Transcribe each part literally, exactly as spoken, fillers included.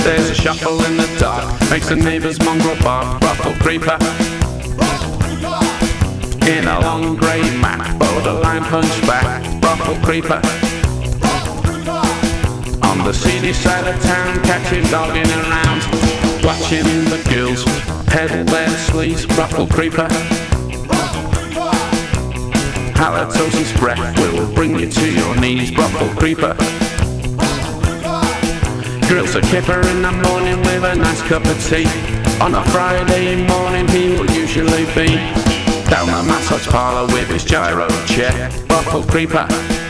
There's a shuffle in the dark, makes the neighbours mongrel bark. Ruffle creeper in a long grey mat, borderline hunchback. Ruffle creeper on the seedy side of town, catching dogging around, watching the girls peddle their sleeves. Ruffle creeper, halitosis breath will bring you to your knees. Ruffle creeper grills a kipper in the morning with a nice cup of tea. On a Friday morning he will usually be down the massage parlour with his gyro chair. Ruffle creeper,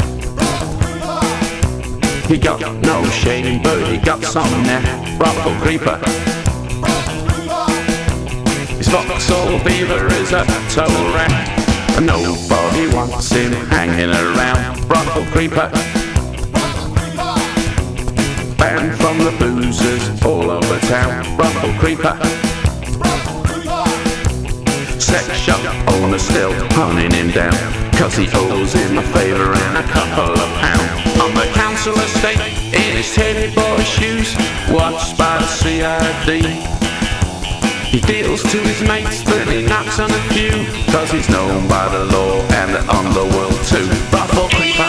he got no shame but he got some neck. Ruffle creeper, his Vauxhall Beaver is a total wreck, and nobody wants him hanging around. Ruffle creeper, banned from the boozers all over town. Ruffle creeper, sex shop owner still hunting him down, cause he owes him a favour and a couple of pounds. On the council estate, in his teddy boy shoes, watched by the C I D. He deals to his mates, but he knocks on a few, cause he's known by the law and the underworld too. Ruffle creeper,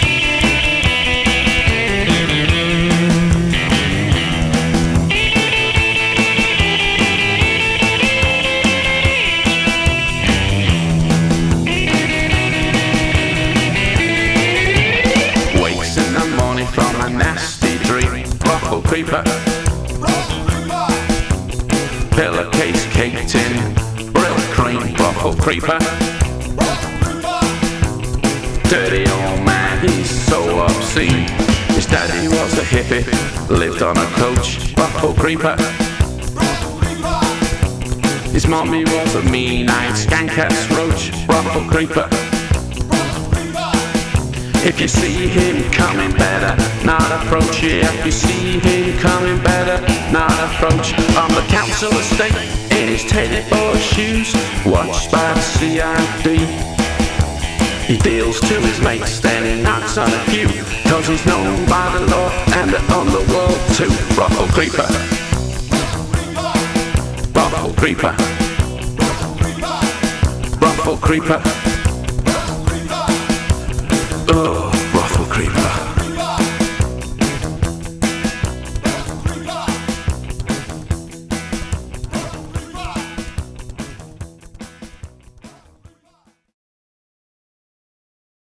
from a nasty dream. Ruffle creeper, pillowcase caked in brill cream. Ruffle creeper, dirty old man, he's so obscene. His daddy was a hippie, lived on a coach. Ruffle creeper, his mommy was a mean-eyed skank-ass roach. Ruffle creeper, if you see him coming, better not approach. Yeah, if you see him coming, better not approach. On the council estate, in his teddy boy shoes, watched by the C I D. He deals to his mates, then he knocks on a few, cause he's known by the law and the underworld too. Ruffle creeper, Ruffle creeper, Ruffle creeper.